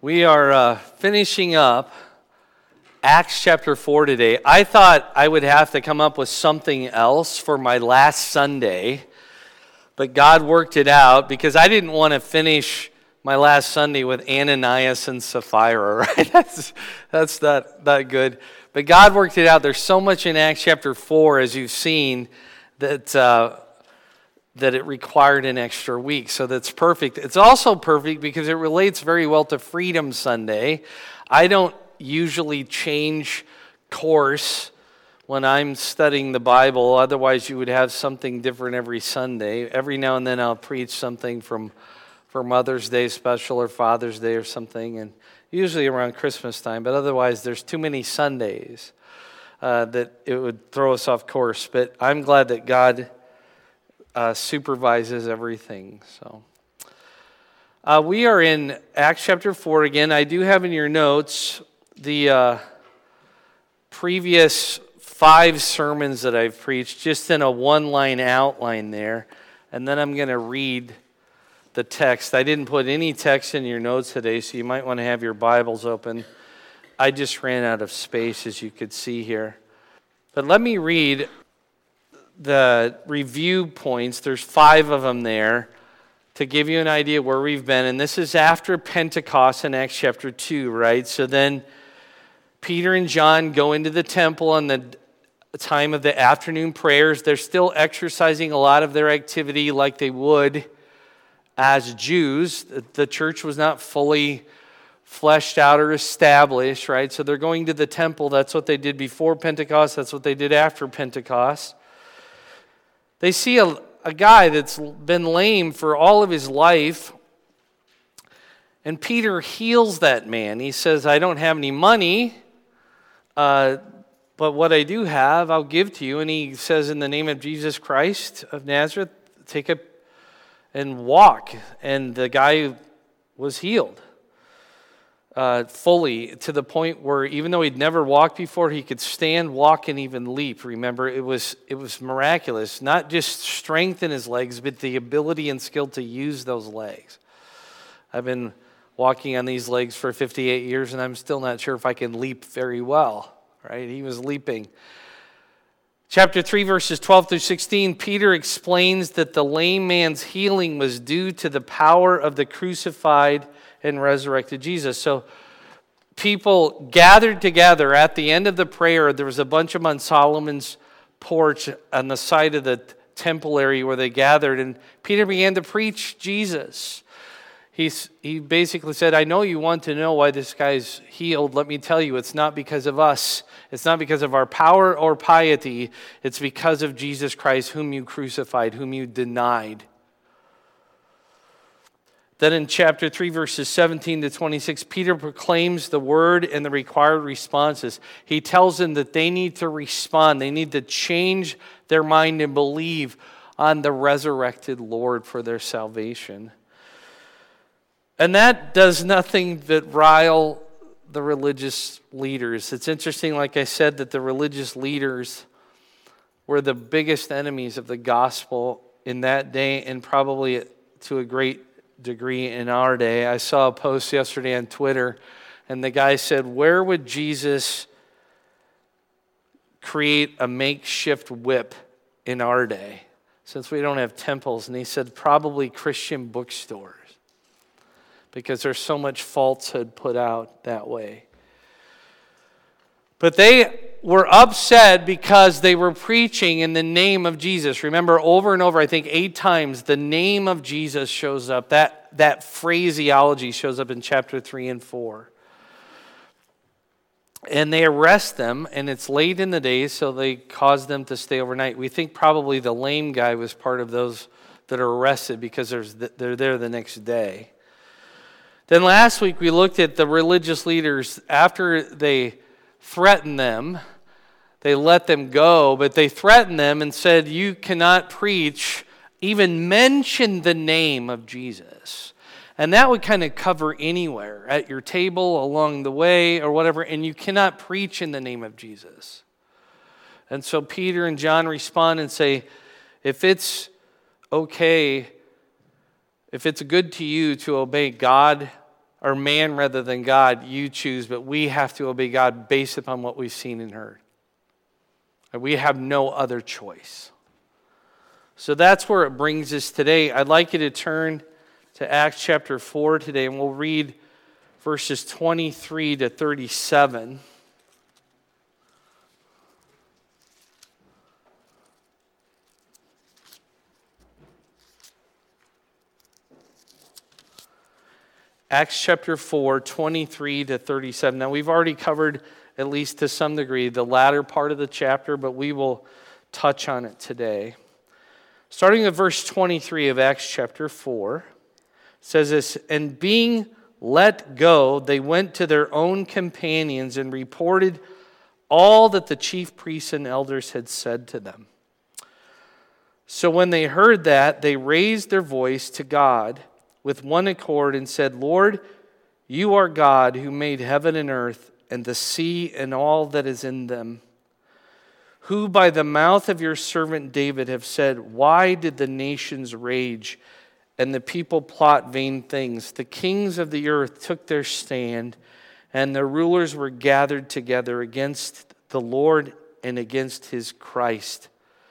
We are finishing up Acts chapter 4 today. I thought I would have to come up with something else for my last Sunday, but God worked it out because I didn't want to finish my last Sunday with Ananias and Sapphira, right? That's not good. But God worked it out. There's so much in Acts chapter 4, as you've seen, that it required an extra week. So that's perfect. It's also perfect because it relates very well to Freedom Sunday. I don't usually change course when I'm studying the Bible. Otherwise, you would have something different every Sunday. Every now and then I'll preach something from Mother's Day special or Father's Day or something, and usually around Christmas time. But otherwise, there's too many Sundays that it would throw us off course. But I'm glad that God supervises everything. So we are in Acts chapter 4 again. I do have in your notes the previous 5 sermons that I've preached, just in a one-line outline there. And then I'm going to read the text. I didn't put any text in your notes today, so you might want to have your Bibles open. I just ran out of space, as you could see here. But let me read the review points. There's 5 of them there to give you an idea where we've been. And this is after Pentecost in Acts chapter 2, right? So then Peter and John go into the temple on the time of the afternoon prayers. They're still exercising a lot of their activity like they would as Jews. The church was not fully fleshed out or established, right? So they're going to the temple. That's what they did before Pentecost. That's what they did after Pentecost. They see a guy that's been lame for all of his life, and Peter heals that man. He says, I don't have any money, but what I do have, I'll give to you. And he says, in the name of Jesus Christ of Nazareth, take up and walk. And the guy was healed fully, to the point where even though he'd never walked before, he could stand, walk, and even leap. Remember, it was miraculous. Not just strength in his legs, but the ability and skill to use those legs. I've been walking on these legs for 58 years, and I'm still not sure if I can leap very well, right? He was leaping. Chapter 3, verses 12 through 16, Peter explains that the lame man's healing was due to the power of the crucified and resurrected Jesus. So people gathered together at the end of the prayer. There was a bunch of them on Solomon's porch on the side of the temple area where they gathered, and Peter began to preach Jesus. He basically said, I know you want to know why this guy's healed. Let me tell you, it's not because of us. It's not because of our power or piety. It's because of Jesus Christ, whom you crucified, whom you denied. Then in chapter 3, verses 17 to 26, Peter proclaims the word and the required responses. He tells them that they need to respond. They need to change their mind and believe on the resurrected Lord for their salvation. And that does nothing but rile the religious leaders. It's interesting, like I said, that the religious leaders were the biggest enemies of the gospel in that day, and probably to a great degree in our day. I saw a post yesterday on Twitter, and the guy said, where would Jesus create a makeshift whip in our day, since we don't have temples? And he said, probably Christian bookstores, because there's so much falsehood put out that way. But they were upset because they were preaching in the name of Jesus. Remember, over and over, I think 8 times, the name of Jesus shows up. That phraseology shows up in chapter 3 and 4. And they arrest them, and it's late in the day, so they cause them to stay overnight. We think probably the lame guy was part of those that are arrested because they're there the next day. Then last week we looked at the religious leaders. After they threatened them, they let them go, but they threatened them and said, you cannot preach, even mention the name of Jesus. And that would kind of cover anywhere, at your table, along the way, or whatever, and you cannot preach in the name of Jesus. And so Peter and John respond and say, if it's okay, if it's good to you to obey God or man rather than God, you choose, but we have to obey God based upon what we've seen and heard. And we have no other choice. So that's where it brings us today. I'd like you to turn to Acts chapter 4 today, and we'll read verses 23 to 37. Acts chapter 4, 23 to 37. Now, we've already covered, at least to some degree, the latter part of the chapter, but we will touch on it today. Starting at verse 23 of Acts chapter 4, it says this, "And being let go, they went to their own companions and reported all that the chief priests and elders had said to them. So when they heard that, they raised their voice to God with one accord and said, Lord, you are God who made heaven and earth and the sea and all that is in them, who by the mouth of your servant David have said, why did the nations rage and the people plot vain things? The kings of the earth took their stand, and the rulers were gathered together against the Lord and against his Christ."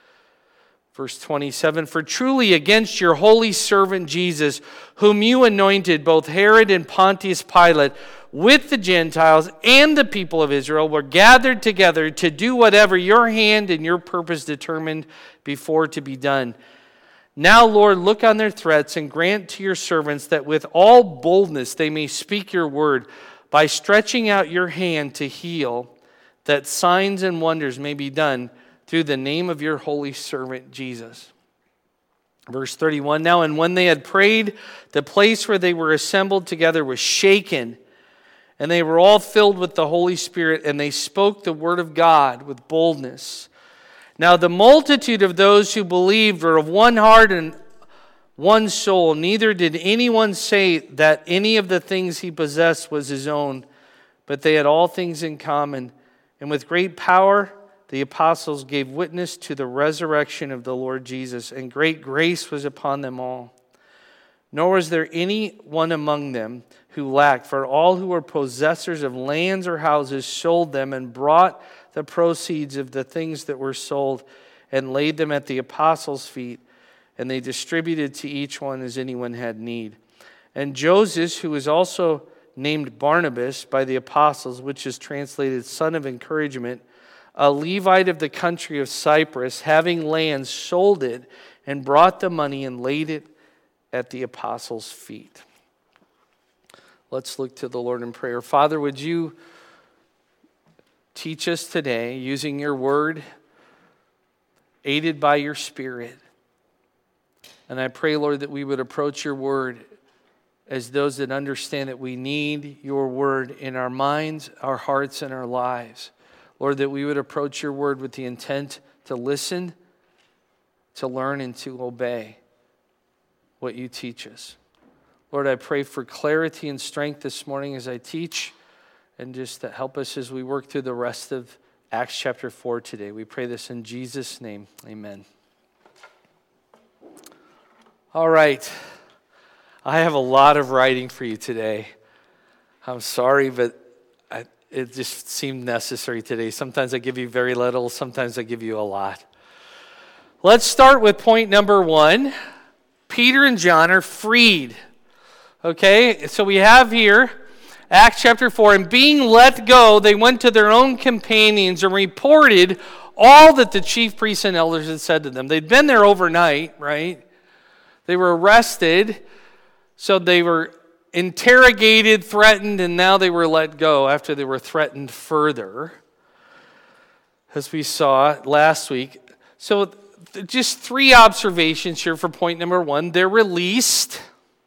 Verse 27, "For truly against your holy servant Jesus, whom you anointed, both Herod and Pontius Pilate, with the Gentiles and the people of Israel, were gathered together to do whatever your hand and your purpose determined before to be done. Now, Lord, look on their threats and grant to your servants that with all boldness they may speak your word by stretching out your hand to heal, that signs and wonders may be done through the name of your holy servant Jesus." Verse 31, "Now and when they had prayed, the place where they were assembled together was shaken, and they were all filled with the Holy Spirit, and they spoke the word of God with boldness. Now the multitude of those who believed were of one heart and one soul. Neither did anyone say that any of the things he possessed was his own, but they had all things in common. And with great power the apostles gave witness to the resurrection of the Lord Jesus, and great grace was upon them all. Nor was there any one among them who lacked, for all who were possessors of lands or houses sold them and brought the proceeds of the things that were sold and laid them at the apostles' feet, and they distributed to each one as anyone had need. And Joseph, who was also named Barnabas by the apostles, which is translated son of encouragement, a Levite of the country of Cyprus, having land, sold it and brought the money and laid it at the apostles' feet." Let's look to the Lord in prayer. Father, would you teach us today using your word, aided by your Spirit. And I pray, Lord, that we would approach your word as those that understand that we need your word in our minds, our hearts, and our lives. Lord, that we would approach your word with the intent to listen, to learn, and to obey what you teach us. Lord, I pray for clarity and strength this morning as I teach, and just to help us as we work through the rest of Acts chapter 4 today. We pray this in Jesus' name. Amen. All right. I have a lot of writing for you today. I'm sorry, but it just seemed necessary today. Sometimes I give you very little, sometimes I give you a lot. Let's start with point number 1. Peter and John are freed. Okay, so we have here Acts chapter 4, "And being let go, they went to their own companions and reported all that the chief priests and elders had said to them." They'd been there overnight, right? They were arrested, so they were interrogated, threatened, and now they were let go after they were threatened further, as we saw last week. So just 3 observations here for point number 1. They're released.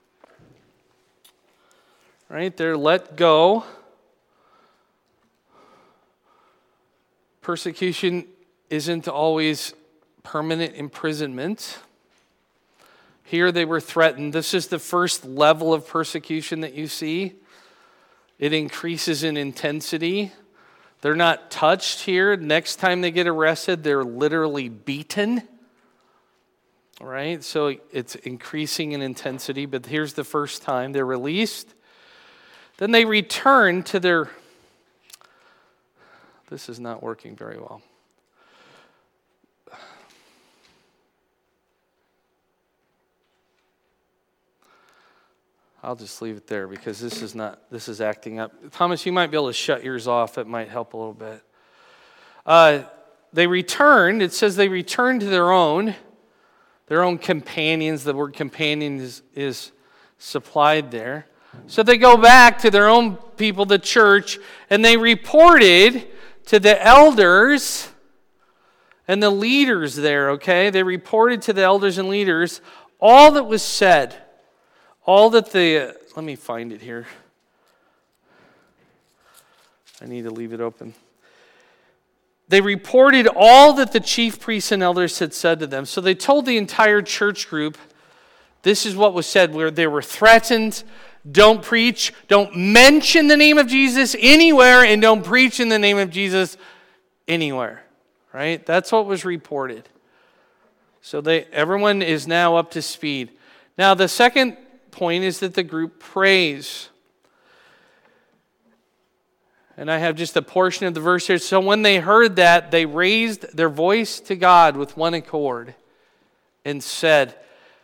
Right? They're let go. Persecution isn't always permanent imprisonment. Here they were threatened. This is the first level of persecution that you see. It increases in intensity. They're not touched here. Next time they get arrested, they're literally beaten. All right? So it's increasing in intensity, but here's the first time they're released. Then they returned to their... This is not working very well. I'll just leave it there because this is acting up. Thomas, you might be able to shut yours off. It might help a little bit. They returned. It says they returned to their own companions. The word companion is supplied there. So they go back to their own people, the church, and they reported to the elders and the leaders there, okay? They reported to the elders and leaders all that was said. All that let me find it here. I need to leave it open. They reported all that the chief priests and elders had said to them. So they told the entire church group, this is what was said, where they were threatened, don't preach, don't mention the name of Jesus anywhere, and don't preach in the name of Jesus anywhere. Right? That's what was reported. So everyone is now up to speed. Now the second point is that the group prays. And I have just a portion of the verse here. So when they heard that, they raised their voice to God with one accord and said,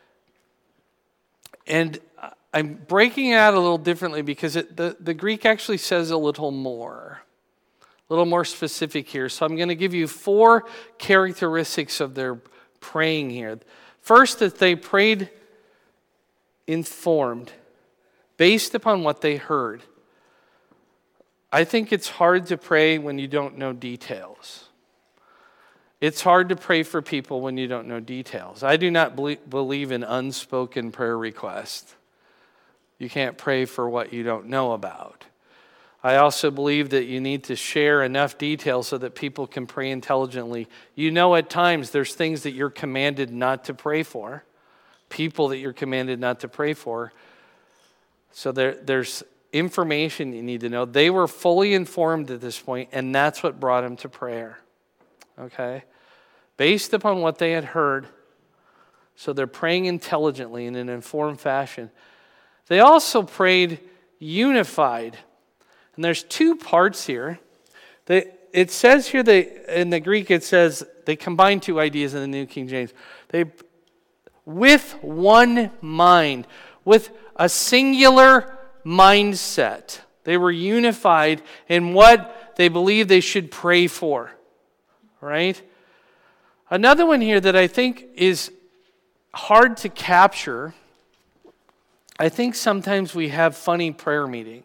and I'm breaking it out a little differently because the Greek actually says a little more specific here. So I'm going to give you 4 characteristics of their praying here. First, that they prayed informed, based upon what they heard. I think it's hard to pray when you don't know details. It's hard to pray for people when you don't know details. I do not believe in unspoken prayer requests. You can't pray for what you don't know about. I also believe that you need to share enough detail so that people can pray intelligently. You know, at times there's things that you're commanded not to pray for, people that you're commanded not to pray for. So there's information you need to know. They were fully informed at this point, and that's what brought them to prayer. Okay? Based upon what they had heard. So they're praying intelligently in an informed fashion. They also prayed unified. And there's 2 parts here. It says here, in the Greek, it says, they combine 2 ideas in the New King James. With one mind, with a singular mindset. They were unified in what they believed they should pray for. Right? Another one here that I think is hard to capture, I think sometimes we have funny prayer meetings.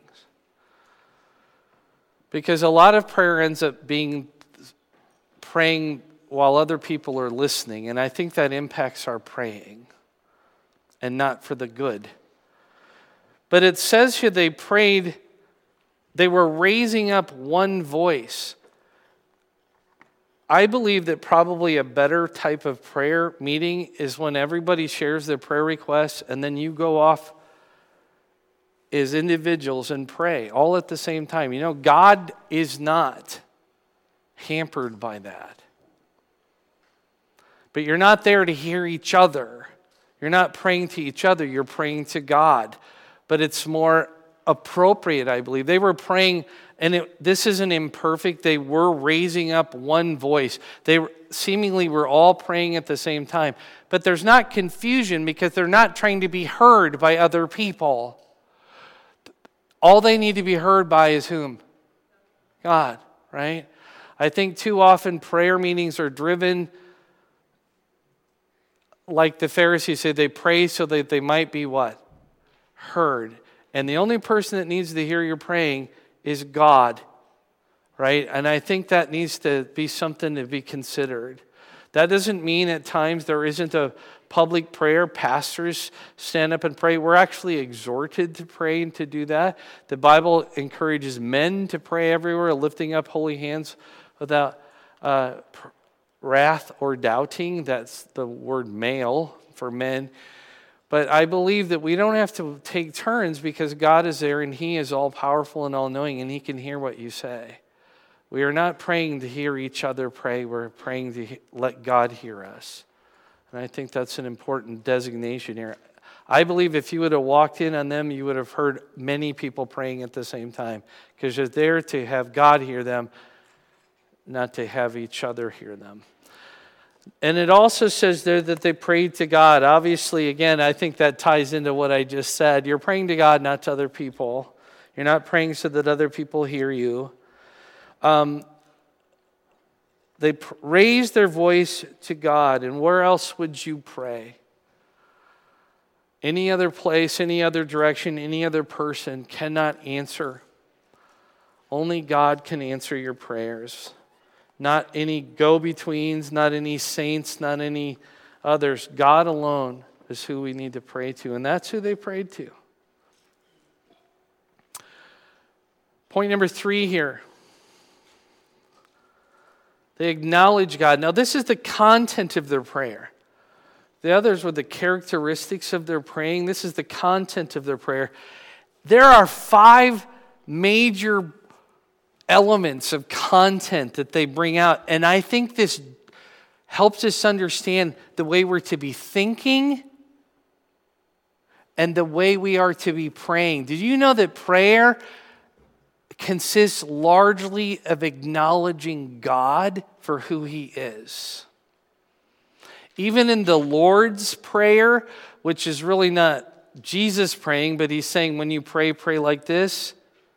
Because a lot of prayer ends up being praying while other people are listening, and I think that impacts our praying, and not for the good. But it says here they prayed, they were raising up one voice. I believe that probably a better type of prayer meeting is when everybody shares their prayer requests and then you go off as individuals and pray all at the same time. You know, God is not hampered by that. But you're not there to hear each other. You're not praying to each other, you're praying to God. But it's more appropriate, I believe. They were praying, and this isn't imperfect. They were raising up one voice. They seemingly were all praying at the same time. But there's not confusion because they're not trying to be heard by other people. All they need to be heard by is whom? God, right? I think too often prayer meetings are driven, like the Pharisees said, they pray so that they might be what? Heard. And the only person that needs to hear your praying is God, right? And I think that needs to be something to be considered. That doesn't mean at times there isn't a public prayer. Pastors stand up and pray. We're actually exhorted to pray and to do that. The Bible encourages men to pray everywhere, lifting up holy hands without wrath or doubting. That's the word male for men. But I believe that we don't have to take turns because God is there and He is all-powerful and all-knowing and He can hear what you say. We are not praying to hear each other pray. We're praying to let God hear us. And I think that's an important designation here. I believe if you would have walked in on them, you would have heard many people praying at the same time, because you're there to have God hear them, not to have each other hear them. And it also says there that they prayed to God. Obviously, again, I think that ties into what I just said. You're praying to God, not to other people. You're not praying so that other people hear you. They raised their voice to God. And where else would you pray? Any other place, any other direction, any other person cannot answer. Only God can answer your prayers. Not any go-betweens, not any saints, not any others. God alone is who we need to pray to, and that's who they prayed to. Point number 3 here. They acknowledge God. Now, this is the content of their prayer. The others were the characteristics of their praying. This is the content of their prayer. There are 5 major elements of content that they bring out. And I think this helps us understand the way we're to be thinking and the way we are to be praying. Did you know that prayer consists largely of acknowledging God for who He is? Even in the Lord's Prayer, which is really not Jesus praying, but He's saying when you pray, pray like this.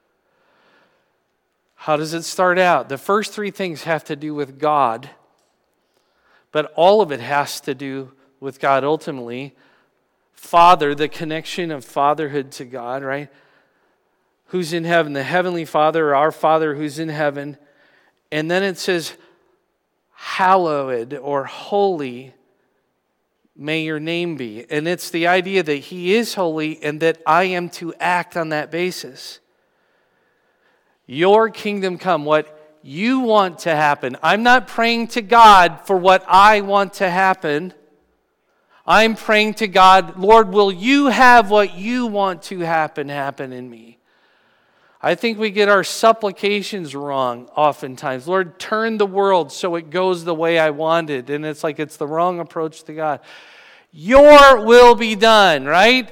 How does it start out? The first 3 things have to do with God, but all of it has to do with God ultimately. Father, the connection of fatherhood to God, right? Who's in heaven? The Heavenly Father, our Father who's in heaven. And then it says, hallowed or holy may your name be. And it's the idea that He is holy and that I am to act on that basis. Your kingdom come, what you want to happen. I'm not praying to God for what I want to happen. I'm praying to God, Lord, will you have what you want to happen in me? I think we get our supplications wrong oftentimes. Lord, turn the world so it goes the way I want it. And it's like it's the wrong approach to God. Your will be done, right?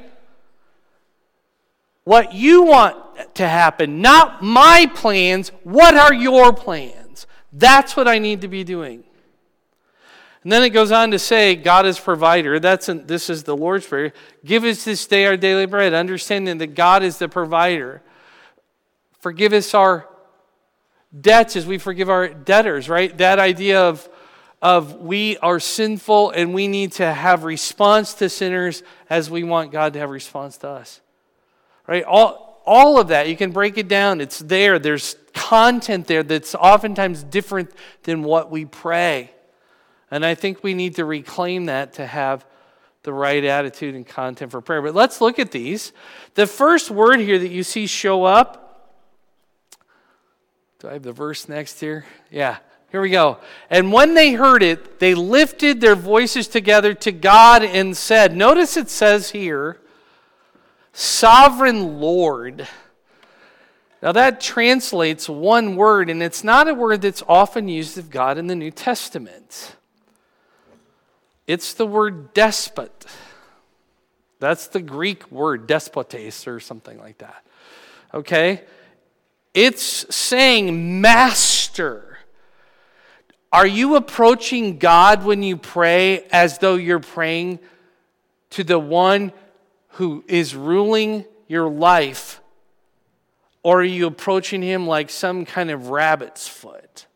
What you want to happen, not my plans. What are your plans? That's what I need to be doing. And then it goes on to say, God is provider. This is the Lord's Prayer. Give us this day our daily bread, understanding that God is the provider. Forgive us our debts as we forgive our debtors, right? That idea of we are sinful and we need to have response to sinners as we want God to have response to us. Right? All of that, you can break it down. It's there. There's content there that's oftentimes different than what we pray. And I think we need to reclaim that to have the right attitude and content for prayer. But let's look at these. The first word here that you see show up. Do I have the verse next here? Yeah. Here we go. And when they heard it, they lifted their voices together to God and said, notice it says here, Sovereign Lord. Now that translates one word, and it's not a word that's often used of God in the New Testament. It's the word despot. That's the Greek word, despotes or something like that. Okay? It's saying master. Are you approaching God when you pray as though you're praying to the one who is ruling your life? Or are you approaching Him like some kind of rabbit's foot?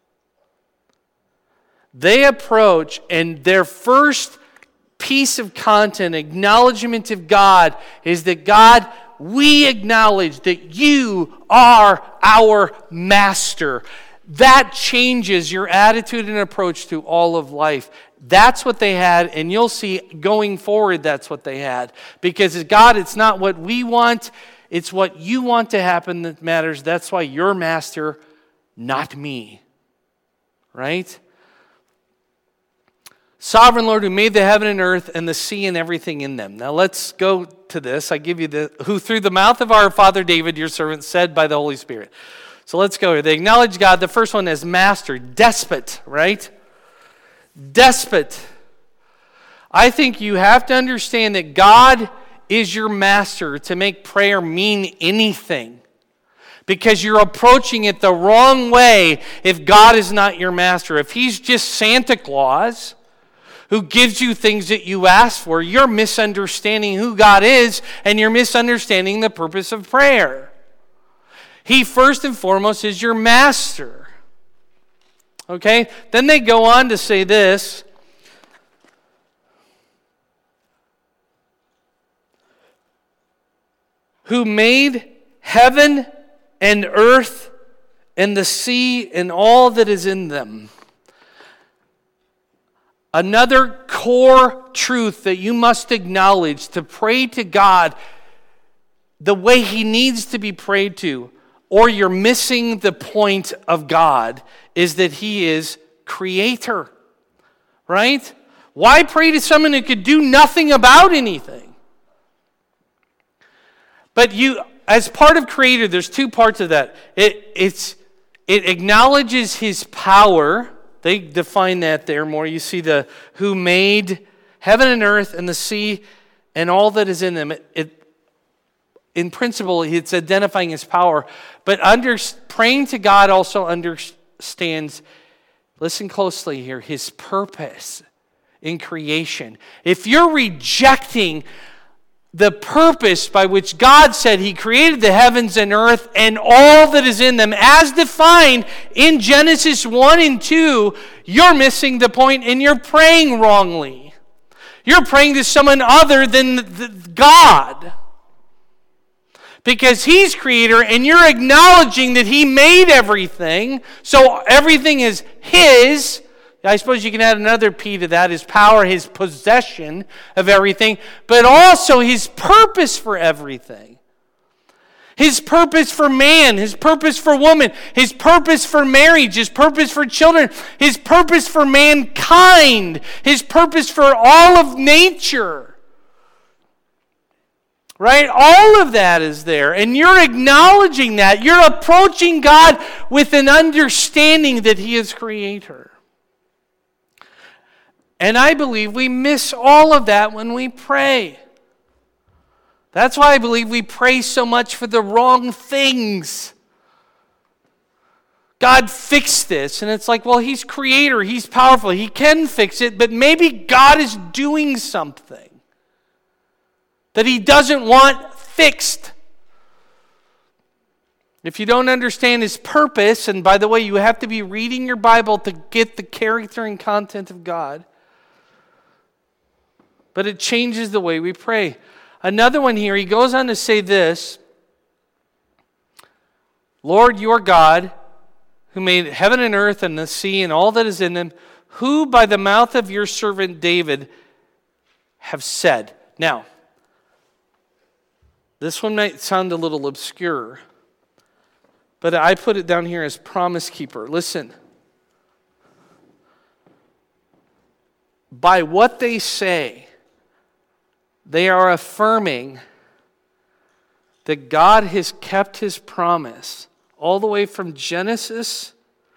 They approach, and their first piece of content, acknowledgement of God, is that God, we acknowledge that you are our master. That changes your attitude and approach to all of life. That's what they had, and you'll see going forward that's what they had. Because God, it's not what we want, it's what you want to happen that matters. That's why you're master, not me. Right? Sovereign Lord, who made the heaven and earth and the sea and everything in them. Now let's go to this. I give you who through the mouth of our father David, your servant, said by the Holy Spirit. So let's go here. They acknowledge God. The first one is master, despot, right? Despot. I think you have to understand that God is your master to make prayer mean anything. Because you're approaching it the wrong way if God is not your master. If he's just Santa Claus who gives you things that you ask for, you're misunderstanding who God is, and you're misunderstanding the purpose of prayer. He first and foremost is your master. Okay? Then they go on to say this. Who made heaven and earth and the sea and all that is in them. Another core truth that you must acknowledge to pray to God the way he needs to be prayed to, or you're missing the point of God, is that he is creator. Right? Why pray to someone who could do nothing about anything? But you, as part of creator, there's two parts of that. It acknowledges his power. They define that there more. You see the who made heaven and earth and the sea and all that is in them. In principle, it's identifying his power. But praying to God also understands, listen closely here, his purpose in creation. If you're rejecting the purpose by which God said he created the heavens and earth and all that is in them, as defined in Genesis 1 and 2, you're missing the point and you're praying wrongly. You're praying to someone other than God. Because he's creator and you're acknowledging that he made everything, so everything is his. I suppose you can add another P to that, his power, his possession of everything, but also his purpose for everything. His purpose for man, his purpose for woman, his purpose for marriage, his purpose for children, his purpose for mankind, his purpose for all of nature. Right? All of that is there, and you're acknowledging that. You're approaching God with an understanding that he is creator. And I believe we miss all of that when we pray. That's why I believe we pray so much for the wrong things. God fix this. And it's like, well, he's creator, he's powerful, he can fix it, but maybe God is doing something that he doesn't want fixed. If you don't understand his purpose, and by the way, you have to be reading your Bible to get the character and content of God, but it changes the way we pray. Another one here, he goes on to say this: Lord, your God, who made heaven and earth and the sea and all that is in them, who by the mouth of your servant David have said. Now, this one might sound a little obscure, but I put it down here as promise keeper. Listen. By what they say, they are affirming that God has kept his promise all the way from Genesis,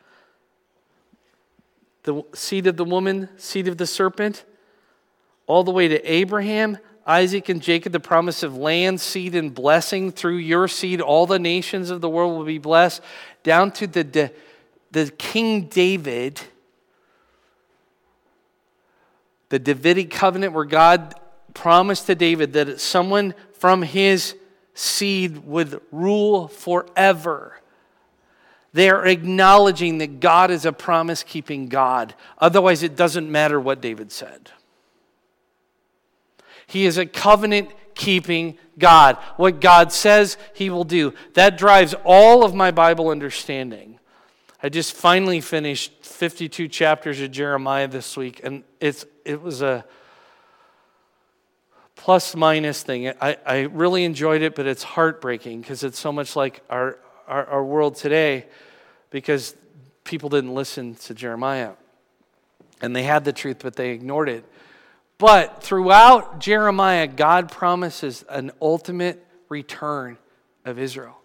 the seed of the woman, seed of the serpent, all the way to Abraham, Isaac, and Jacob, the promise of land, seed, and blessing. Through your seed, all the nations of the world will be blessed, down to the King David, the Davidic covenant where God promised to David that someone from his seed would rule forever. They are acknowledging that God is a promise-keeping God. Otherwise, it doesn't matter what David said. He is a covenant-keeping God. What God says, he will do. That drives all of my Bible understanding. I just finally finished 52 chapters of Jeremiah this week, and it was a plus-minus thing. I really enjoyed it, but it's heartbreaking because it's so much like our world today, because people didn't listen to Jeremiah. And they had the truth, but they ignored it. But throughout Jeremiah, God promises an ultimate return of Israel.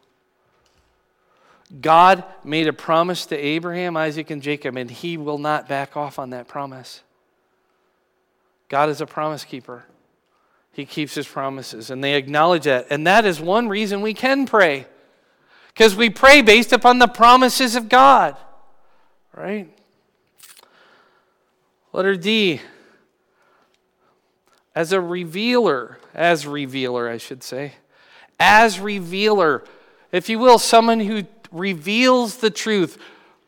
God made a promise to Abraham, Isaac, and Jacob, and he will not back off on that promise. God is a promise keeper. He keeps his promises, and they acknowledge that. And that is one reason we can pray, because we pray based upon the promises of God, right? Letter D, as revealer, I should say. As revealer, if you will, someone who reveals the truth.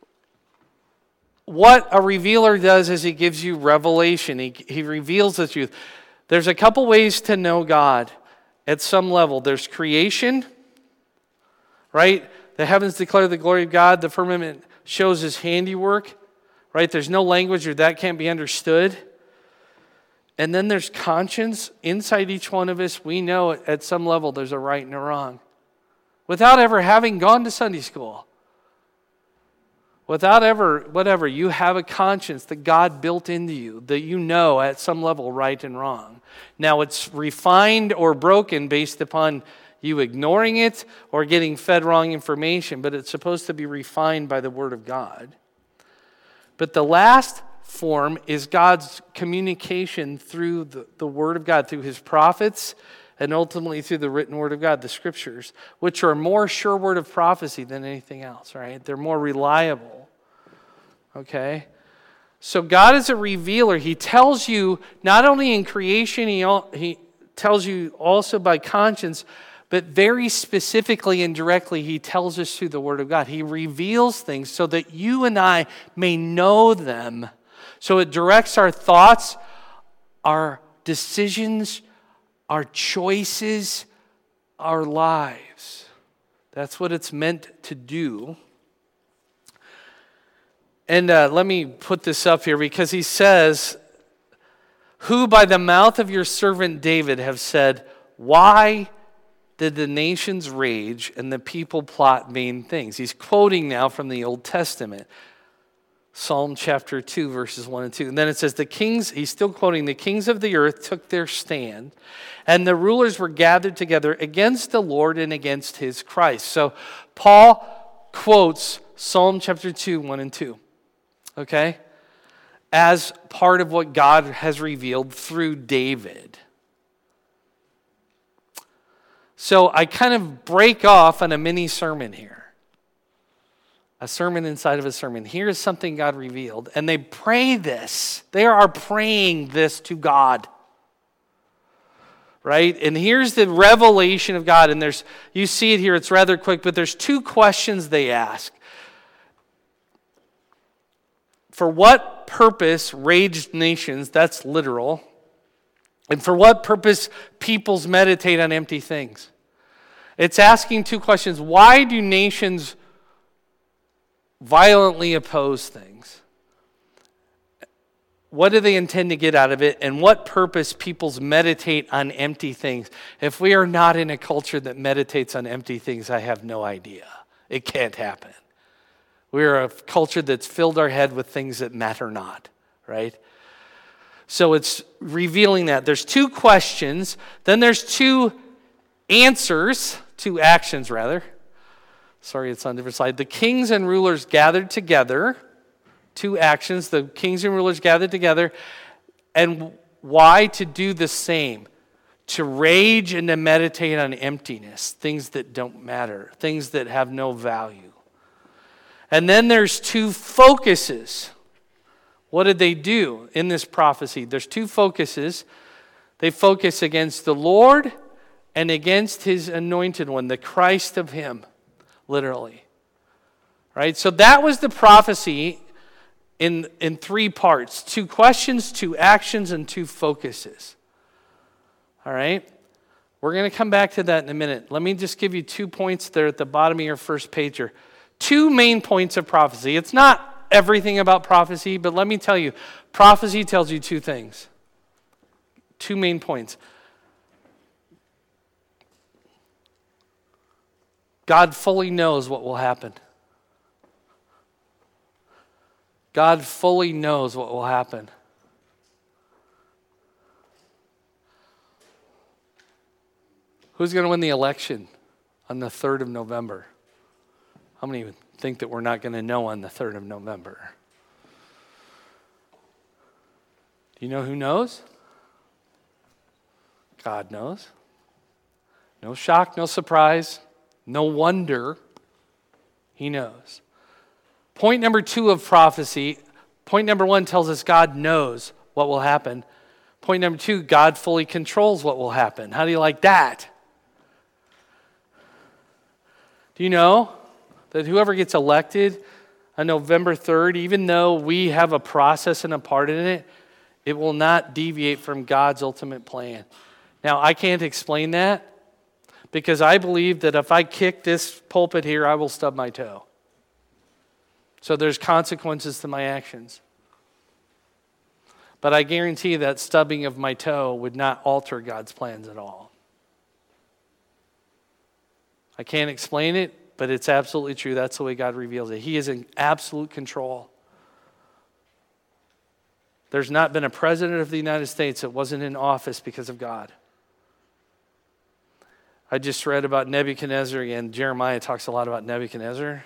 What a revealer does is he gives you revelation. He reveals the truth. There's a couple ways to know God at some level. There's creation, right? The heavens declare the glory of God. The firmament shows his handiwork, right? There's no language or that can't be understood. And then there's conscience. Inside each one of us, we know at some level there's a right and a wrong. Without ever having gone to Sunday school. Without ever, whatever, you have a conscience that God built into you, that you know at some level right and wrong. Now it's refined or broken based upon you ignoring it or getting fed wrong information, but it's supposed to be refined by the Word of God. But the last form is God's communication through the Word of God, through his prophets, and ultimately through the written Word of God, the Scriptures, which are a more sure word of prophecy than anything else, right? They're more reliable, okay? So God is a revealer. He tells you, not only in creation, he tells you also by conscience, but very specifically and directly, he tells us through the Word of God. He reveals things so that you and I may know them. So it directs our thoughts, our decisions, our choices, our lives. That's what it's meant to do. And let me put this up here, because he says, who by the mouth of your servant David have said, why did the nations rage and the people plot vain things? He's quoting now from the Old Testament. Psalm chapter 2, verses 1 and 2. And then it says, the kings, he's still quoting, the kings of the earth took their stand, and the rulers were gathered together against the Lord and against his Christ. So Paul quotes Psalm chapter 2, 1 and 2. Okay? As part of what God has revealed through David. So I kind of break off on a mini sermon here. A sermon inside of a sermon. Here's something God revealed. And they pray this. They are praying this to God. Right? And here's the revelation of God. And you see it here, it's rather quick, but there's two questions they ask. For what purpose raged nations? That's literal. And for what purpose peoples meditate on empty things? It's asking two questions. Why do nations violently oppose things? What do they intend to get out of it? And what purpose peoples meditate on empty things? If we are not in a culture that meditates on empty things, I have no idea. It can't happen. We are a culture that's filled our head with things that matter not, right? So it's revealing that. There's two questions. Then there's two answers, two actions rather. Sorry, it's on a different slide. The kings and rulers gathered together. Two actions. The kings and rulers gathered together. And why? To do the same. To rage and to meditate on emptiness. Things that don't matter. Things that have no value. And then there's two focuses. What did they do in this prophecy? There's two focuses. They focus against the Lord and against his anointed one, the Christ of him. Literally. Right? So that was the prophecy in three parts. Two questions, two actions, and two focuses. All right? We're going to come back to that in a minute. Let me just give you 2 points there at the bottom of your first pager. Two main points of prophecy. It's not everything about prophecy, but let me tell you, prophecy tells you two things. Two main points. God fully knows what will happen. God fully knows what will happen. Who's going to win the election on the 3rd of November? How many think that we're not going to know on the 3rd of November? Do you know who knows? God knows. No shock, no surprise, no wonder. He knows. Point number 2 of prophecy. Point number 1 tells us God knows what will happen. Point number 2, God fully controls what will happen. How do you like that? Do you know that whoever gets elected on November 3rd, even though we have a process and a part in it, it will not deviate from God's ultimate plan. Now, I can't explain that because I believe that if I kick this pulpit here, I will stub my toe. So there's consequences to my actions. But I guarantee that stubbing of my toe would not alter God's plans at all. I can't explain it, but it's absolutely true. That's the way God reveals it. He is in absolute control. There's not been a president of the United States that wasn't in office because of God. I just read about Nebuchadnezzar, and Jeremiah talks a lot about Nebuchadnezzar.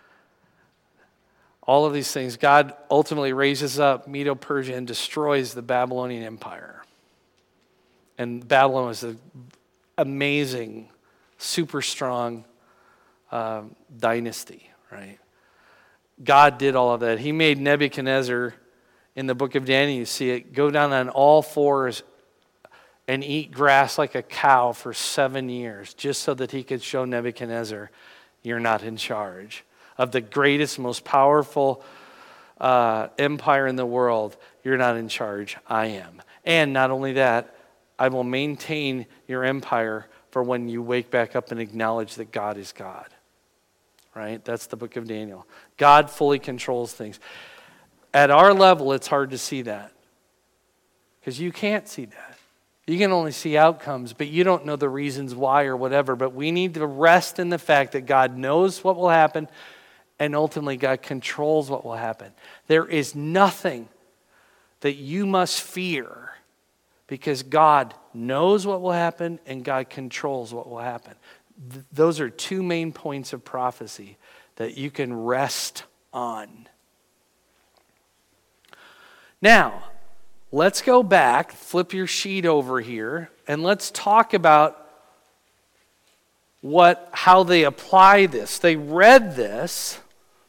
All of these things, God ultimately raises up Medo-Persia and destroys the Babylonian Empire. And Babylon was an amazing, super strong dynasty, right? God did all of that. He made Nebuchadnezzar, in the book of Daniel, you see it, go down on all fours and eat grass like a cow for 7 years, just so that he could show Nebuchadnezzar, you're not in charge of the greatest, most powerful empire in the world. You're not in charge. I am. And not only that, I will maintain your empire for when you wake back up and acknowledge that God is God. Right? That's the book of Daniel. God fully controls things. At our level, it's hard to see that because you can't see that. You can only see outcomes, but you don't know the reasons why or whatever. But we need to rest in the fact that God knows what will happen, and ultimately God controls what will happen. There is nothing that you must fear because God knows what will happen and God controls what will happen. Those are 2 main points of prophecy that you can rest on. Now, let's go back, flip your sheet over here, and let's talk about how they apply this. They read this,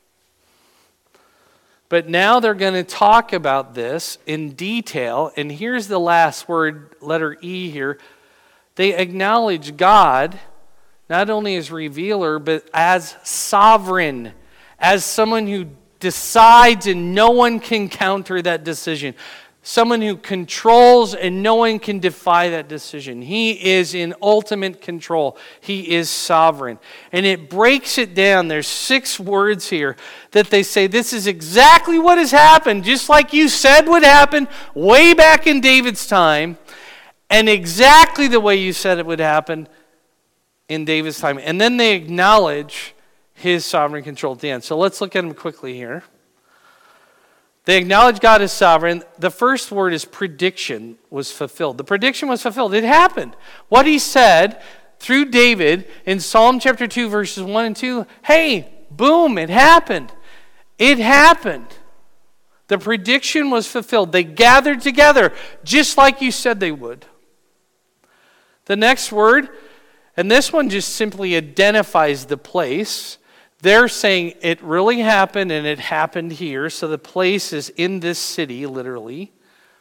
but now they're going to talk about this in detail. And here's the last word, letter E here. They acknowledge God not only as revealer, but as sovereign, as someone who decides and no one can counter that decision. Someone who controls and no one can defy that decision. He is in ultimate control. He is sovereign. And it breaks it down. There's 6 words here that they say this is exactly what has happened, just like you said would happen way back in David's time, and exactly the way you said it would happen in David's time. And then they acknowledge his sovereign control at the end. So let's look at them quickly here. They acknowledge God as sovereign. The first word is prediction was fulfilled. The prediction was fulfilled. It happened. What he said through David in Psalm chapter 2, verses 1 and 2, hey, boom, it happened. It happened. The prediction was fulfilled. They gathered together just like you said they would. The next word, and this one just simply identifies the place. They're saying it really happened and it happened here. So the place is in this city, literally.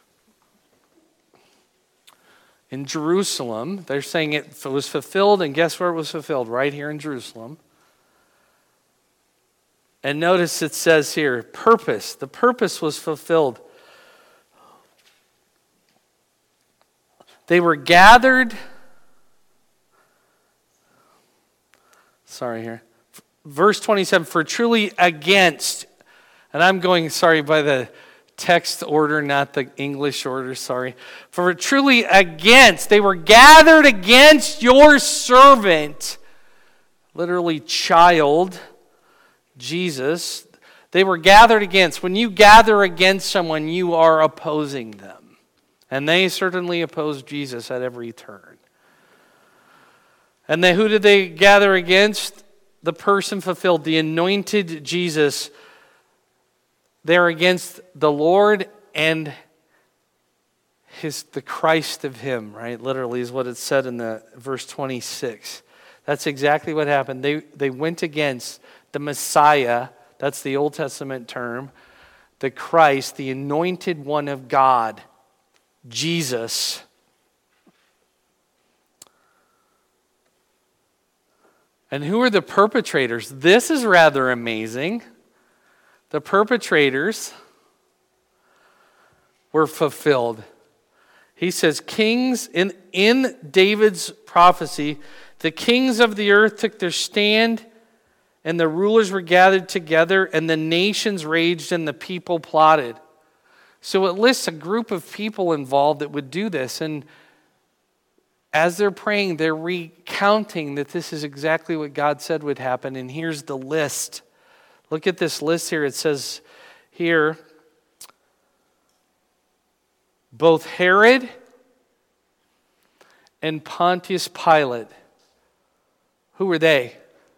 In Jerusalem. They're saying it was fulfilled, and guess where it was fulfilled? Right here in Jerusalem. And notice it says here, purpose. The purpose was fulfilled. They were gathered. Sorry here. Verse 27, for truly against, and I'm going, sorry, by the text order, not the English order, sorry. For truly against, they were gathered against your servant, literally child, Jesus. They were gathered against. When you gather against someone, you are opposing them. And they certainly opposed Jesus at every turn. And then who did they gather against? The person fulfilled, the anointed Jesus. They're against the Lord and the Christ of him, right? Literally is what it said in the verse 26. That's exactly what happened. They went against the Messiah, that's the Old Testament term, the Christ, the anointed one of God, Jesus. And who are the perpetrators? This is rather amazing. The perpetrators were fulfilled. He says, kings, in David's prophecy, the kings of the earth took their stand, and the rulers were gathered together, and the nations raged, and the people plotted. So it lists a group of people involved that would do this, and as they're praying, they're recounting that this is exactly what God said would happen. And here's the list. Look at this list here. It says here, both Herod and Pontius Pilate. Who were they?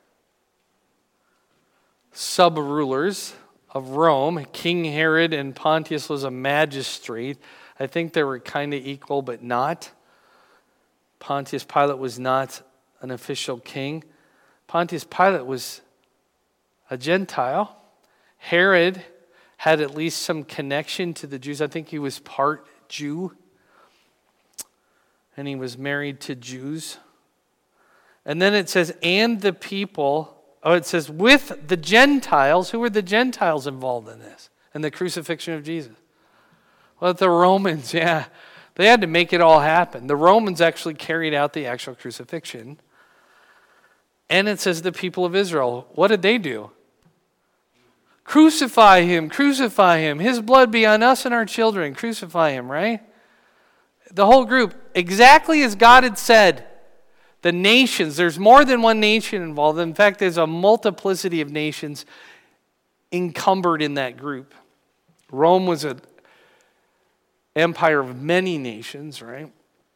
Sub-rulers of Rome. King Herod and Pontius was a magistrate. I think they were kind of equal, but not. Pontius Pilate was not an official king. Pontius Pilate was a Gentile. Herod had at least some connection to the Jews. I think he was part Jew. And he was married to Jews. And then it says, and the people, it says, with the Gentiles. Who were the Gentiles involved in this? In the crucifixion of Jesus? Well, the Romans, yeah. They had to make it all happen. The Romans actually carried out the actual crucifixion. And it says the people of Israel. What did they do? Crucify him, crucify him. His blood be on us and our children. Crucify him, right? The whole group, exactly as God had said. The nations, there's more than one nation involved. In fact, there's a multiplicity of nations encumbered in that group. Rome was an empire of many nations, right?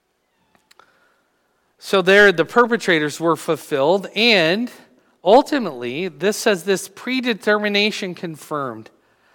So there, the perpetrators were fulfilled, and ultimately, this says this predetermination confirmed.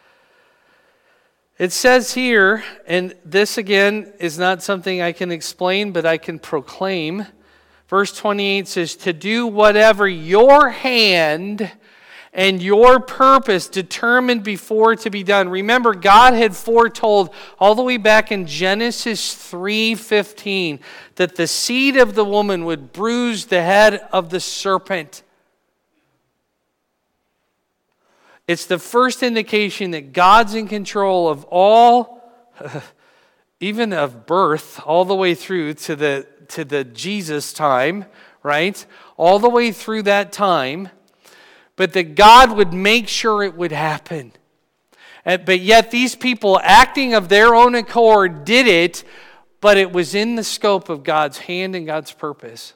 It says here, and this again is not something I can explain, but I can proclaim. Verse 28 says, to do whatever your hand and your purpose determined before to be done. Remember, God had foretold all the way back in Genesis 3:15 that the seed of the woman would bruise the head of the serpent. It's the first indication that God's in control of all, even of birth, all the way through to the Jesus time, right? All the way through that time. But that God would make sure it would happen. But yet these people, acting of their own accord, did it, but it was in the scope of God's hand and God's purpose.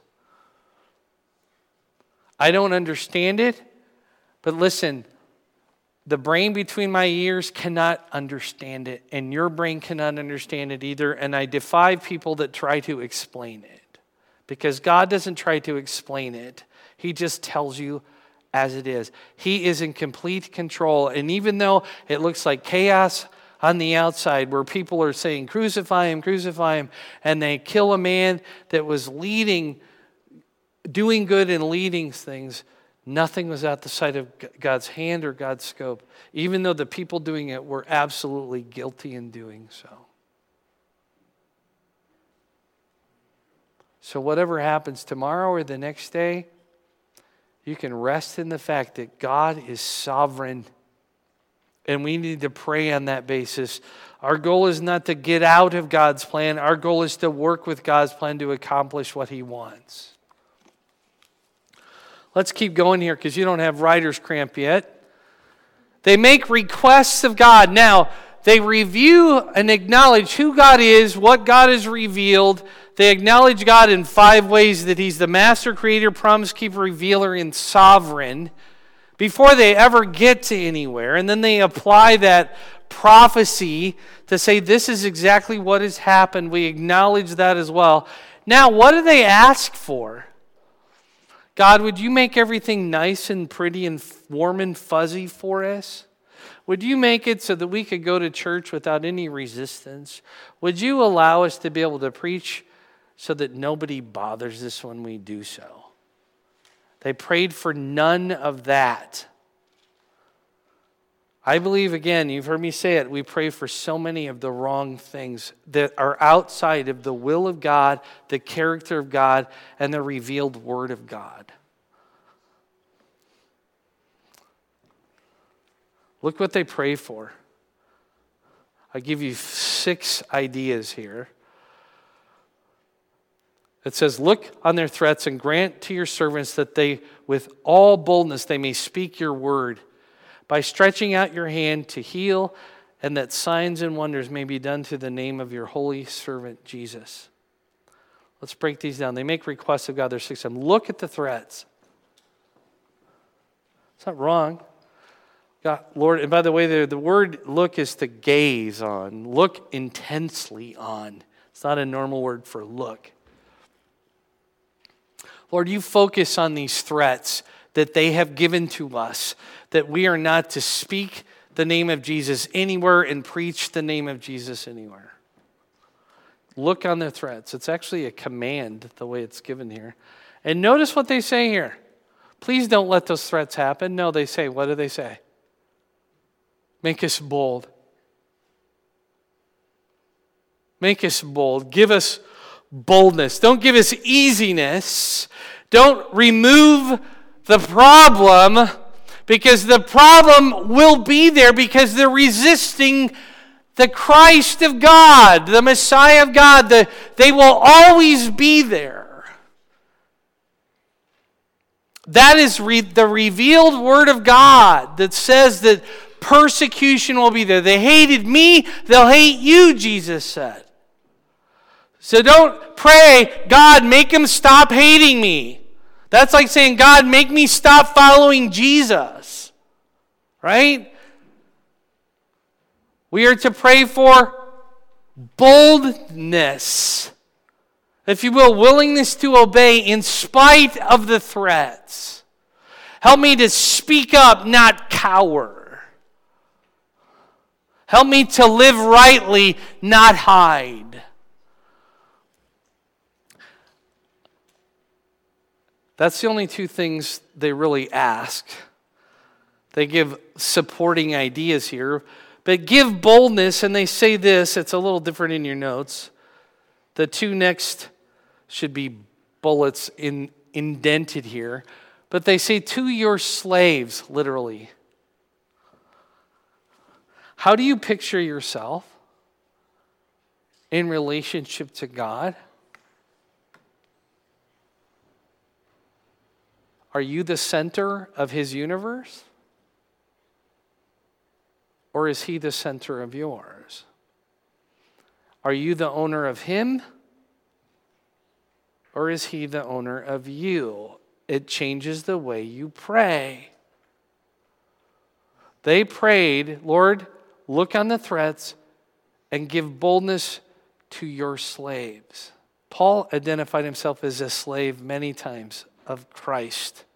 I don't understand it, but listen, the brain between my ears cannot understand it, and your brain cannot understand it either, and I defy people that try to explain it. Because God doesn't try to explain it. He just tells you as it is. He is in complete control. And even though it looks like chaos on the outside where people are saying, crucify him, and they kill a man that was doing good and leading things, nothing was out the sight of God's hand or God's scope, even though the people doing it were absolutely guilty in doing so. So whatever happens tomorrow or the next day, you can rest in the fact that God is sovereign. And we need to pray on that basis. Our goal is not to get out of God's plan. Our goal is to work with God's plan to accomplish what He wants. Let's keep going here because you don't have writer's cramp yet. They make requests of God. Now, they review and acknowledge who God is, what God has revealed. They acknowledge God in 5 ways: that He's the master, creator, promise keeper, revealer, and sovereign, before they ever get to anywhere. And then they apply that prophecy to say, this is exactly what has happened. We acknowledge that as well. Now, what do they ask for? God, would you make everything nice and pretty and warm and fuzzy for us? Would you make it so that we could go to church without any resistance? Would you allow us to be able to preach so that nobody bothers us when we do so? They prayed for none of that. I believe, again, you've heard me say it, we pray for so many of the wrong things that are outside of the will of God, the character of God, and the revealed word of God. Look what they pray for. I give you 6 ideas here. It says, look on their threats and grant to your servants that they, with all boldness, they may speak your word by stretching out your hand to heal, and that signs and wonders may be done through the name of your holy servant, Jesus. Let's break these down. They make requests of God. There's 6 of them. Look at the threats. It's not wrong. God, Lord, and by the way, the word look is to gaze on. Look intensely on. It's not a normal word for look. Lord, you focus on these threats that they have given to us, that we are not to speak the name of Jesus anywhere and preach the name of Jesus anywhere. Look on their threats. It's actually a command, the way it's given here. And notice what they say here. Please don't let those threats happen. No, they say, what do they say? Make us bold. Make us bold. Give us boldness. Don't give us easiness. Don't remove the problem, because the problem will be there because they're resisting the Christ of God, the Messiah of God. They will always be there. That is the revealed word of God that says that persecution will be there. They hated me, they'll hate you, Jesus said. So don't pray, God, make them stop hating me. That's like saying, God, make me stop following Jesus. Right? We are to pray for boldness. If you will, willingness to obey in spite of the threats. Help me to speak up, not cower. Help me to live rightly, not hide. That's the only 2 things they really ask. They give supporting ideas here. But give boldness, and they say this. It's a little different in your notes. The 2 next should be bullets indented here. But they say, to your slaves, literally. How do you picture yourself in relationship to God? Are you the center of his universe? Or is he the center of yours? Are you the owner of him? Or is he the owner of you? It changes the way you pray. They prayed, Lord, look on the threats and give boldness to your slaves. Paul identified himself as a slave many times of Christ.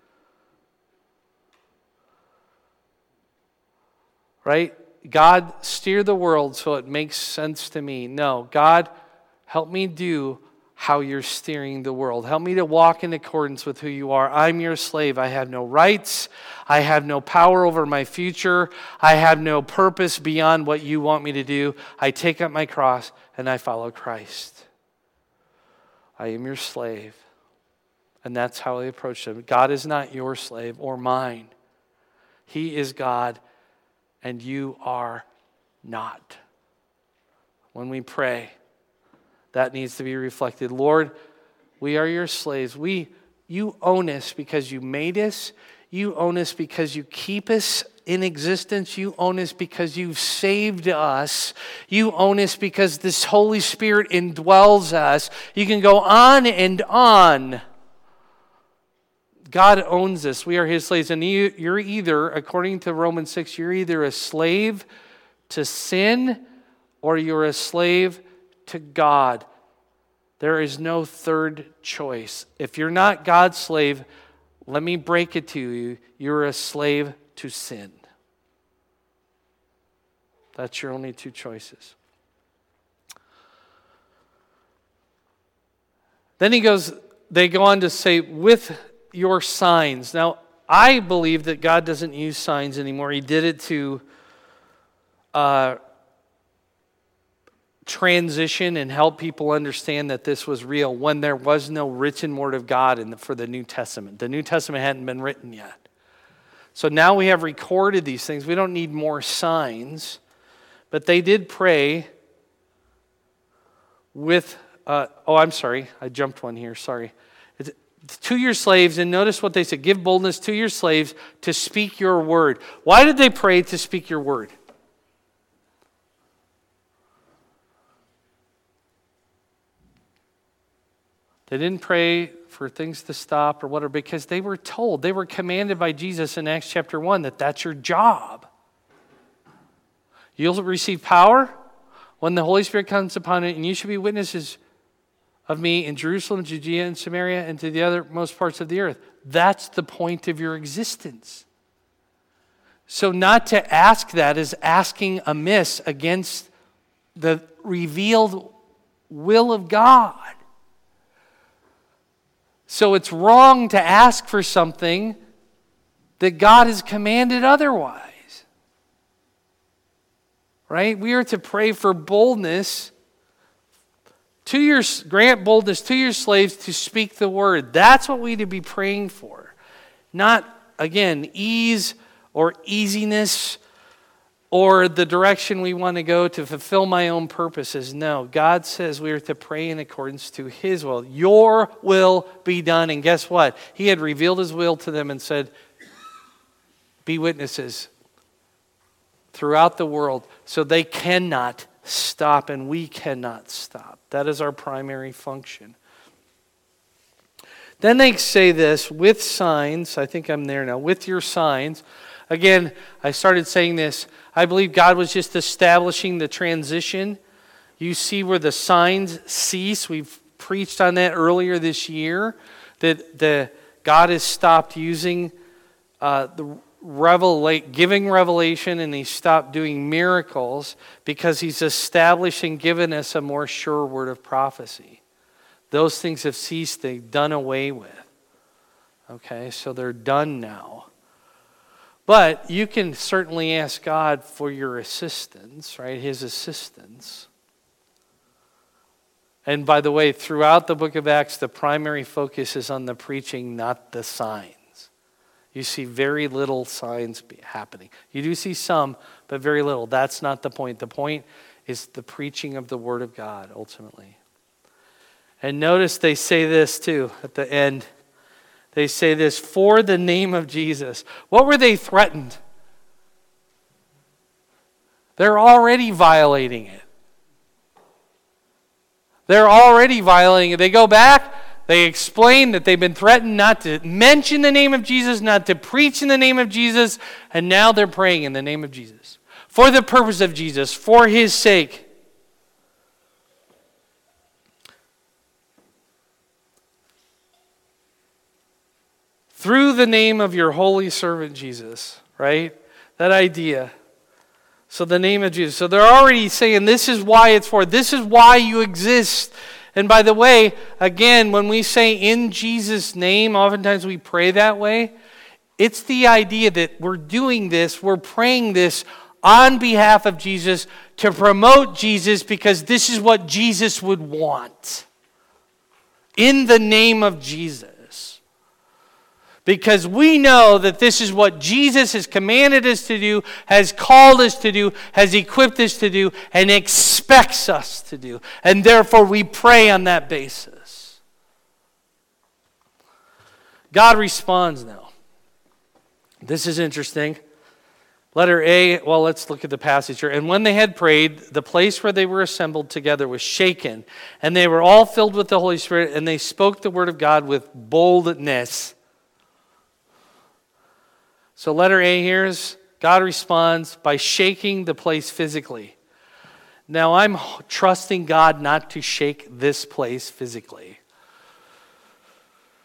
Right? God, steer the world so it makes sense to me. No, God, help me do how you're steering the world. Help me to walk in accordance with who you are. I'm your slave. I have no rights. I have no power over my future. I have no purpose beyond what you want me to do. I take up my cross and I follow Christ. I am your slave. And that's how they approach him. God is not your slave or mine. He is God, and you are not. When we pray, that needs to be reflected. Lord, we are your slaves. You own us because you made us. You own us because you keep us in existence. You own us because you've saved us. You own us because this Holy Spirit indwells us. You can go on and on. God owns us. We are his slaves. And you're either, according to Romans 6, you're either a slave to sin or you're a slave to God. There is no third choice. If you're not God's slave, let me break it to you. You're a slave to sin. That's your only two choices. Then they go on to say, with your signs. Now, I believe that God doesn't use signs anymore. He did it to transition and help people understand that this was real when there was no written word of God for the New Testament. The New Testament hadn't been written yet. So now we have recorded these things. We don't need more signs. But they did pray with, I'm sorry, I jumped one here, sorry. To your slaves, and notice what they said, give boldness to your slaves to speak your word. Why did they pray to speak your word? They didn't pray for things to stop or whatever because they were told, they were commanded by Jesus in Acts chapter 1 that that's your job. You'll receive power when the Holy Spirit comes upon it, and you should be witnesses of me in Jerusalem, Judea, and Samaria, and to the othermost parts of the earth. That's the point of your existence. So not to ask that is asking amiss against the revealed will of God. So it's wrong to ask for something that God has commanded otherwise. Right? We are to pray for boldness grant boldness to your slaves to speak the word. That's what we need to be praying for. Not, again, ease or easiness or the direction we want to go to fulfill my own purposes. No, God says we are to pray in accordance to His will. Your will be done. And guess what? He had revealed His will to them and said, be witnesses throughout the world. So they cannot stop and we cannot stop. That is our primary function. Then they say this, with signs, I think I'm there now, with your signs. Again, I started saying this, I believe God was just establishing the transition. You see where the signs cease. We've preached on that earlier this year, that God has stopped using giving revelation, and He stopped doing miracles because He's established and given us a more sure word of prophecy. Those things have ceased, they've done away with. Okay, so they're done now. But you can certainly ask God for your assistance, right? His assistance. And by the way, throughout the book of Acts, the primary focus is on the preaching, not the signs. You see very little signs happening. You do see some, but very little. That's not the point. The point is the preaching of the Word of God, ultimately. And notice they say this too at the end. They say this, for the name of Jesus. What were they threatened? They're already violating it. They're already violating it. They go back, they explain that they've been threatened not to mention the name of Jesus, not to preach in the name of Jesus, and now they're praying in the name of Jesus. For the purpose of Jesus, for His sake. Through the name of your holy servant Jesus, right? That idea. So the name of Jesus. So they're already saying this is why it's for. This is why you exist. And by the way, again, when we say in Jesus' name, oftentimes we pray that way. It's the idea that we're doing this, we're praying this on behalf of Jesus to promote Jesus because this is what Jesus would want. In the name of Jesus. Because we know that this is what Jesus has commanded us to do, has called us to do, has equipped us to do, and expects us to do. And therefore we pray on that basis. God responds now. This is interesting. Letter A, well, let's look at the passage here. And when they had prayed, the place where they were assembled together was shaken, and they were all filled with the Holy Spirit, and they spoke the word of God with boldness. So letter A here is God responds by shaking the place physically. Now I'm trusting God not to shake this place physically.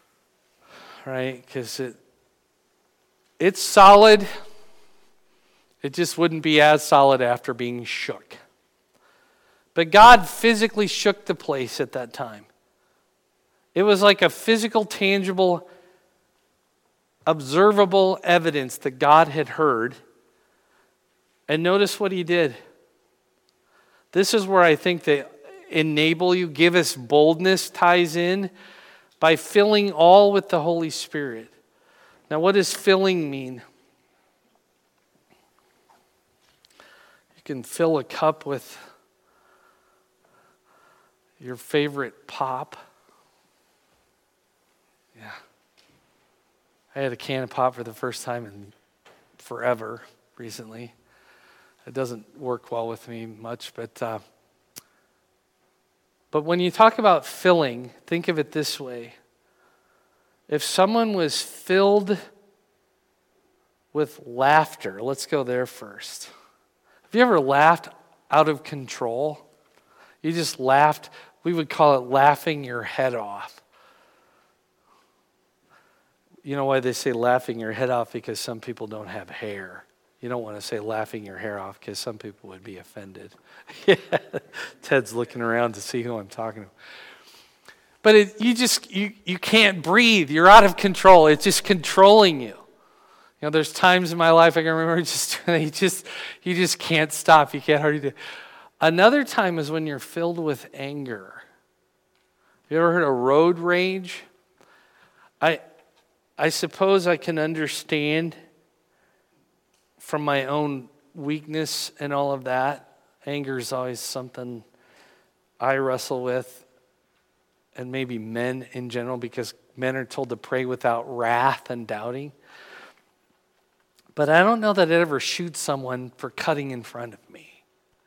Right? Because it's solid. It just wouldn't be as solid after being shook. But God physically shook the place at that time. It was like a physical, tangible, observable evidence that God had heard. And notice what he did. This is where I think the enable you, give us boldness ties in by filling all with the Holy Spirit. Now, what does filling mean? You can fill a cup with your favorite pop. Yeah. I had a can of pop for the first time in forever recently. It doesn't work well with me much, but when you talk about filling, think of it this way. If someone was filled with laughter, let's go there first. Have you ever laughed out of control? You just laughed, we would call it laughing your head off. You know why they say laughing your head off? Because some people don't have hair. You don't want to say laughing your hair off because some people would be offended. Ted's looking around to see who I'm talking to. But you can't breathe. You're out of control. It's just controlling you. You know, there's times in my life I can remember you just can't stop. You can't hardly do. Another time is when you're filled with anger. Have you ever heard of road rage? I suppose I can understand from my own weakness and all of that. Anger is always something I wrestle with, and maybe men in general, because men are told to pray without wrath and doubting. But I don't know that it ever shoots someone for cutting in front of me.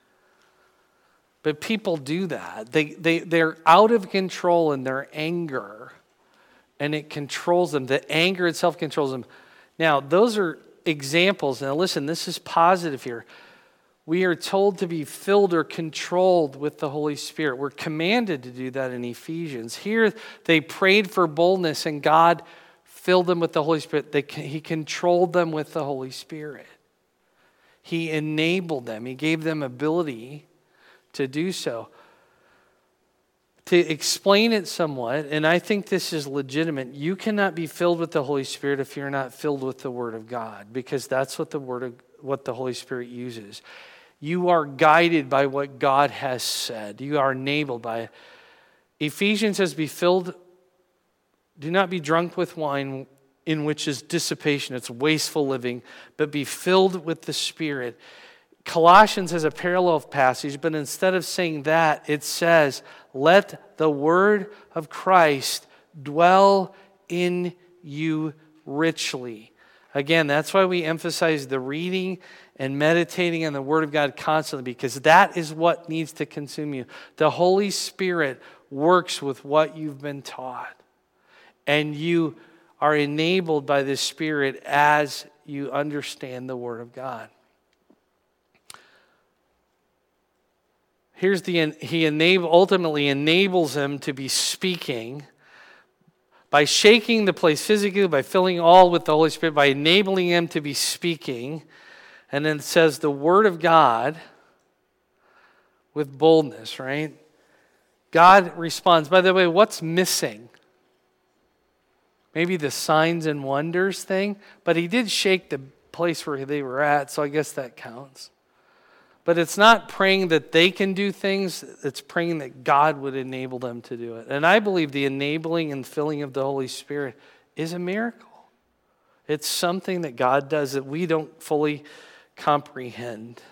But people do that. They're out of control in their anger, and it controls them. The anger itself controls them. Now, those are examples. Now listen, this is positive here. We are told to be filled or controlled with the Holy Spirit. We're commanded to do that in Ephesians. Here they prayed for boldness and God filled them with the Holy Spirit. He controlled them with the Holy Spirit. He enabled them. He gave them ability to do so. To explain it somewhat, and I think this is legitimate, you cannot be filled with the Holy Spirit if you're not filled with the Word of God, because that's what the Holy Spirit uses. You are guided by what God has said. You are enabled by it. Ephesians says, be filled, do not be drunk with wine in which is dissipation, it's wasteful living, but be filled with the Spirit. Colossians has a parallel passage, but instead of saying that, it says, let the word of Christ dwell in you richly. Again, that's why we emphasize the reading and meditating on the Word of God constantly, because that is what needs to consume you. The Holy Spirit works with what you've been taught, and you are enabled by the Spirit as you understand the Word of God. He ultimately enables them to be speaking by shaking the place physically, by filling all with the Holy Spirit, by enabling them to be speaking. And then it says the Word of God with boldness, right? God responds. By the way, what's missing? Maybe the signs and wonders thing, but he did shake the place where they were at, so I guess that counts. But it's not praying that they can do things, it's praying that God would enable them to do it. And I believe the enabling and filling of the Holy Spirit is a miracle. It's something that God does that we don't fully comprehend.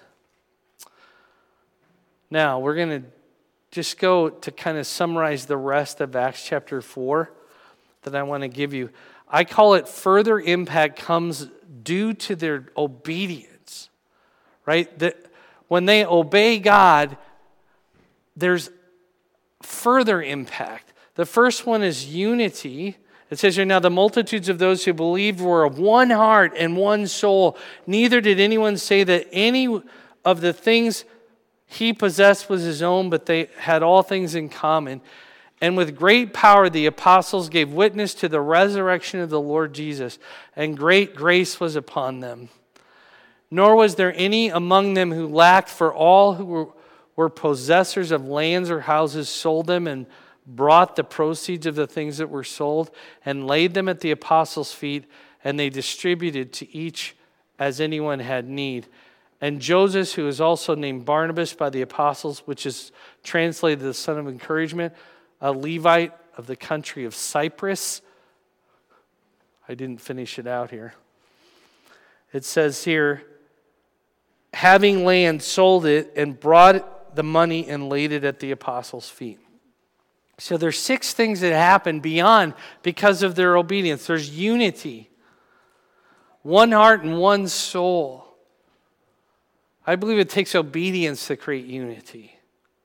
Now, we're going to just go to kind of summarize the rest of Acts chapter 4 that I want to give you. I call it further impact comes due to their obedience, right? When they obey God, there's further impact. The first one is unity. It says here, now the multitudes of those who believed were of one heart and one soul. Neither did anyone say that any of the things he possessed was his own, but they had all things in common. And with great power the apostles gave witness to the resurrection of the Lord Jesus, and great grace was upon them. Nor was there any among them who lacked, for all who were possessors of lands or houses sold them and brought the proceeds of the things that were sold and laid them at the apostles' feet, and they distributed to each as anyone had need. And Joseph, who is also named Barnabas by the apostles, which is translated the son of encouragement, a Levite of the country of Cyprus. I didn't finish it out here. It says here, having land, sold it, and brought the money and laid it at the apostles' feet. So there's 6 things that happen beyond because of their obedience. There's unity, one heart and one soul. I believe it takes obedience to create unity.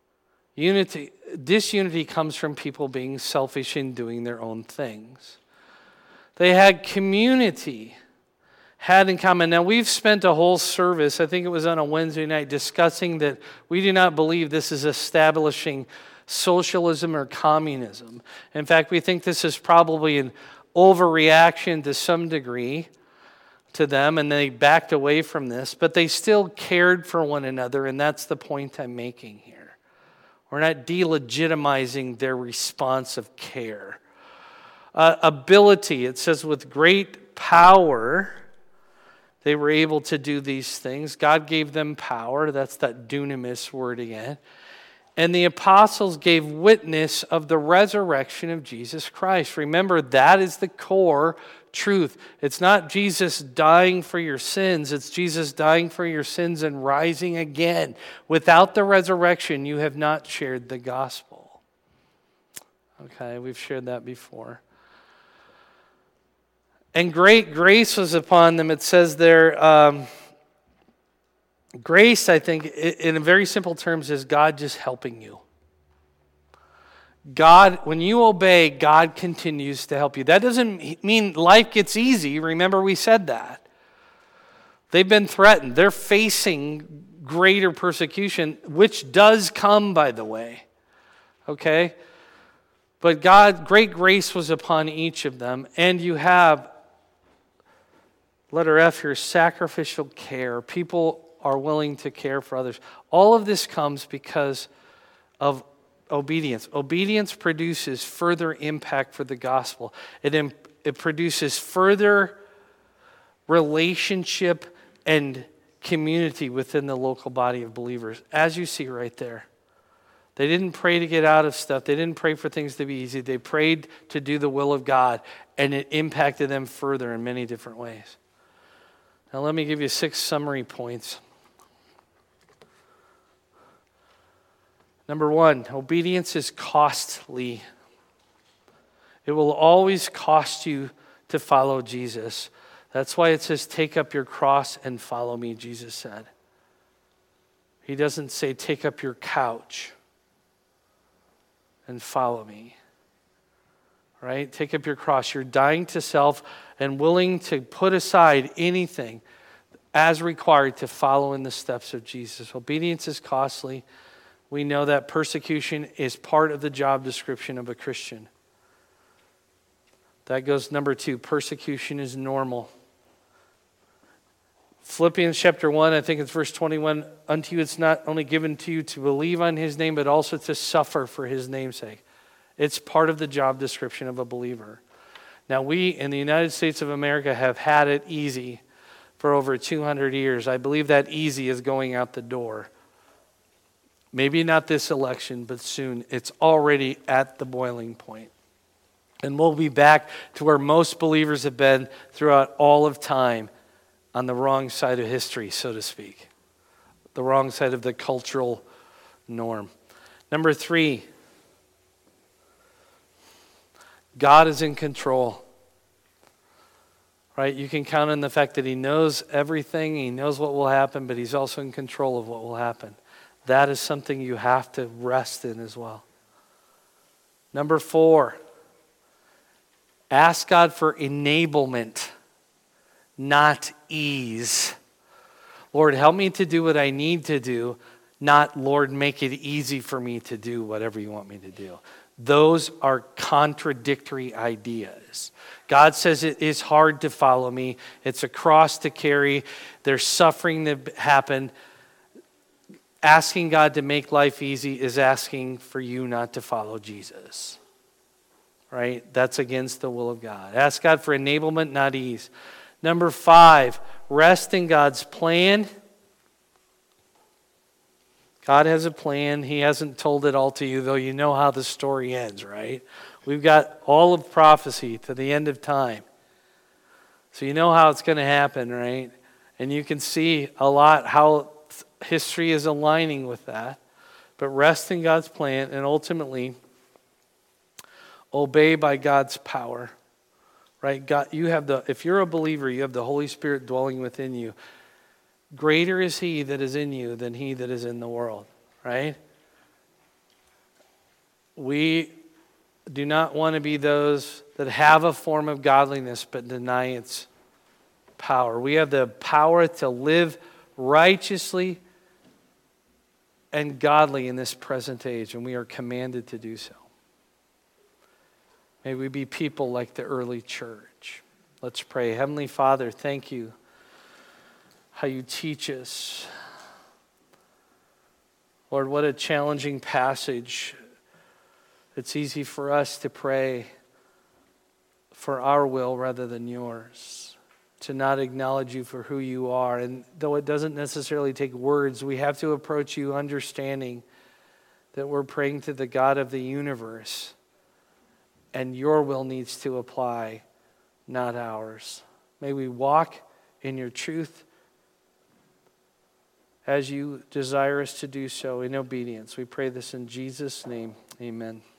Disunity comes from people being selfish and doing their own things. They had community, had in common. Now, we've spent a whole service, I think it was on a Wednesday night, discussing that we do not believe this is establishing socialism or communism. In fact, we think this is probably an overreaction to some degree to them, and they backed away from this, but they still cared for one another, and that's the point I'm making here. We're not delegitimizing their response of care. Ability, it says, with great power, they were able to do these things. God gave them power. That's that dunamis word again. And the apostles gave witness of the resurrection of Jesus Christ. Remember, that is the core truth. It's not Jesus dying for your sins. It's Jesus dying for your sins and rising again. Without the resurrection, you have not shared the gospel. Okay, we've shared that before. And great grace was upon them. It says there, grace, I think, in very simple terms, is God just helping you. God, when you obey, God continues to help you. That doesn't mean life gets easy. Remember, we said that. They've been threatened. They're facing greater persecution, which does come, by the way. Okay? But God, great grace was upon each of them. And you have, letter F here, sacrificial care. People are willing to care for others. All of this comes because of obedience. Obedience produces further impact for the gospel. It produces further relationship and community within the local body of believers, as you see right there. They didn't pray to get out of stuff. They didn't pray for things to be easy. They prayed to do the will of God, and it impacted them further in many different ways. Now let me give you 6 summary points. Number 1, obedience is costly. It will always cost you to follow Jesus. That's why it says, take up your cross and follow me, Jesus said. He doesn't say, take up your couch and follow me. Right? Take up your cross. You're dying to self and willing to put aside anything as required to follow in the steps of Jesus. Obedience is costly. We know that persecution is part of the job description of a Christian. That goes number 2. Persecution is normal. Philippians chapter 1, I think it's verse 21. Unto you it's not only given to you to believe on his name, but also to suffer for his name's sake. It's part of the job description of a believer. Now we in the United States of America have had it easy for over 200 years. I believe that easy is going out the door. Maybe not this election, but soon. It's already at the boiling point. And we'll be back to where most believers have been throughout all of time, on the wrong side of history, so to speak. The wrong side of the cultural norm. Number 3, God is in control. Right? You can count on the fact that he knows everything, he knows what will happen, but he's also in control of what will happen. That is something you have to rest in as well. Number 4, ask God for enablement, not ease. Lord, help me to do what I need to do, not, Lord, make it easy for me to do whatever you want me to do. Those are contradictory ideas. God says it is hard to follow me. It's a cross to carry. There's suffering that happen. Asking God to make life easy is asking for you not to follow Jesus. Right? That's against the will of God. Ask God for enablement, not ease. Number 5, rest in God's plan. God has a plan. He hasn't told it all to you, though you know how the story ends, right? We've got all of prophecy to the end of time. So you know how it's going to happen, right? And you can see a lot how history is aligning with that. But rest in God's plan and ultimately obey by God's power. Right? God, if you're a believer, you have the Holy Spirit dwelling within you. Greater is He that is in you than he that is in the world, right? We do not want to be those that have a form of godliness but deny its power. We have the power to live righteously and godly in this present age, and we are commanded to do so. May we be people like the early church. Let's pray. Heavenly Father, thank you how you teach us. Lord, what a challenging passage. It's easy for us to pray for our will rather than yours, to not acknowledge you for who you are. And though it doesn't necessarily take words, we have to approach you understanding that we're praying to the God of the universe, and your will needs to apply, not ours. May we walk in your truth as you desire us to do so in obedience. We pray this in Jesus' name. Amen.